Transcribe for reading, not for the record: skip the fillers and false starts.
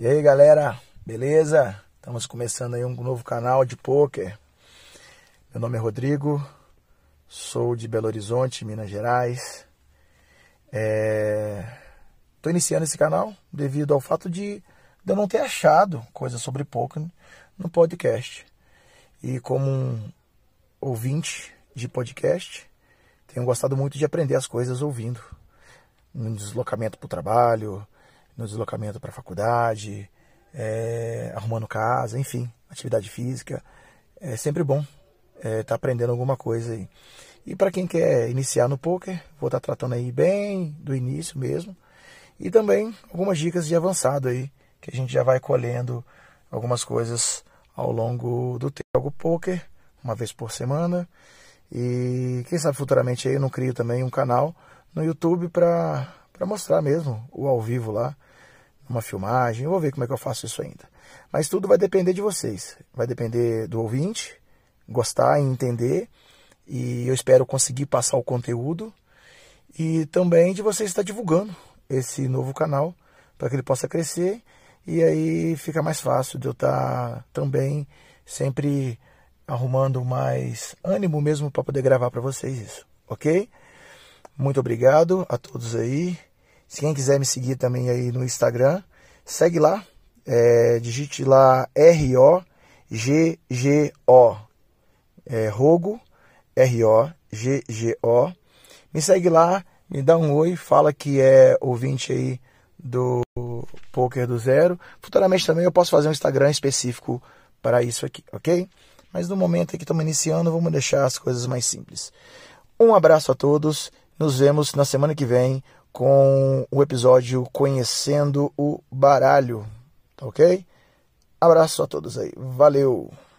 E aí galera, beleza? Estamos começando aí um novo canal de poker. Meu nome é Rodrigo, sou de Belo Horizonte, Minas Gerais. Estou iniciando esse canal devido ao fato de eu não ter achado coisas sobre poker no podcast. E como um ouvinte de podcast, tenho gostado muito de aprender as coisas ouvindo. No deslocamento para o trabalho, no deslocamento para a faculdade, arrumando casa, enfim, atividade física. É sempre bom estar aprendendo alguma coisa aí. E para quem quer iniciar no poker, vou estar tratando aí bem do início mesmo. E também algumas dicas de avançado aí, que a gente já vai colhendo algumas coisas ao longo do tempo. Jogo poker uma vez por semana. E quem sabe futuramente aí eu não crio também um canal no YouTube para mostrar mesmo o ao vivo lá, uma filmagem. Eu vou ver como é que eu faço isso ainda. Mas tudo vai depender de vocês. Vai depender do ouvinte gostar e entender. E eu espero conseguir passar o conteúdo. E também de vocês estar divulgando esse novo canal para que ele possa crescer. E aí fica mais fácil de eu estar também sempre arrumando mais ânimo mesmo para poder gravar para vocês isso, ok? Muito obrigado a todos aí. Se quem quiser me seguir também aí no Instagram, segue lá, digite lá ROGGO, Rogo, ROGGO. Me segue lá, me dá um oi, fala que é ouvinte aí do Poker do Zero. Futuramente também eu posso fazer um Instagram específico para isso aqui, ok? Mas no momento em que estamos iniciando, vamos deixar as coisas mais simples. Um abraço a todos, nos vemos na semana que vem com o episódio Conhecendo o Baralho, ok? Abraço a todos aí, valeu!